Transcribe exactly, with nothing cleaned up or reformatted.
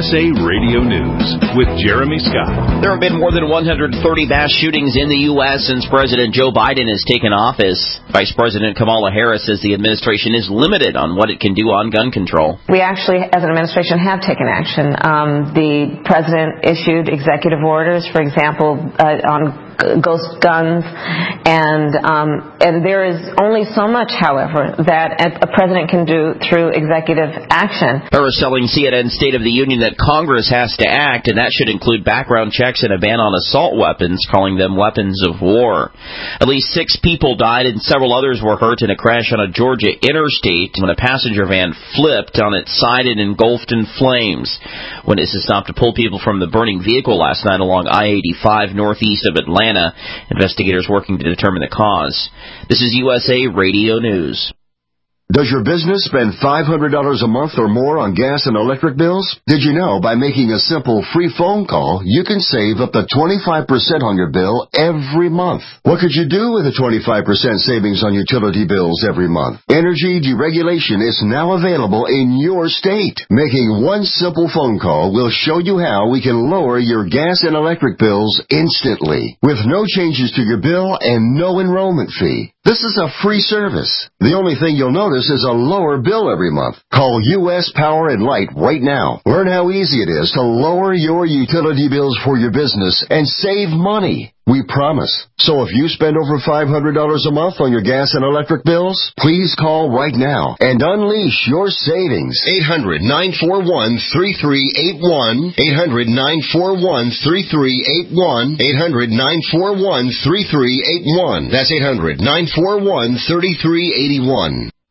S A Radio News with Jeremy Scott. There have been more than one hundred thirty mass shootings in the U S since President Joe Biden has taken office. Vice President Kamala Harris says the administration is limited on what it can do on gun control. We actually, as an administration, have taken action. Um, the president issued executive orders, for example, uh, on ghost guns, and um, and there is only so much, however, that a president can do through executive action. Harris telling C N N State of the Union that Congress has to act, and that should include background checks and a ban on assault weapons, calling them weapons of war. At least six people died and several others were hurt in a crash on a Georgia interstate when a passenger van flipped on its side and engulfed in flames. Witnesses stopped to pull people from the burning vehicle last night along I eighty-five northeast of Atlanta. Investigators working to determine the cause. This is U S A Radio News. Does your business spend five hundred dollars a month or more on gas and electric bills? Did you know by making a simple free phone call, you can save up to twenty-five percent on your bill every month? What could you do with a twenty-five percent savings on utility bills every month? Energy deregulation is now available in your state. Making one simple phone call will show you how we can lower your gas and electric bills instantly, with no changes to your bill and no enrollment fee. This is a free service. The only thing you'll notice is a lower bill every month. Call U S Power and Light right now. Learn how easy it is to lower your utility bills for your business and save money. We promise. So if you spend over five hundred dollars a month on your gas and electric bills, please call right now and unleash your savings. eight hundred, nine four one, three three eight one. eight hundred, nine four one, three three eight one. eight hundred, nine four one, three three eight one. That's eight hundred, nine four one, three three eight one.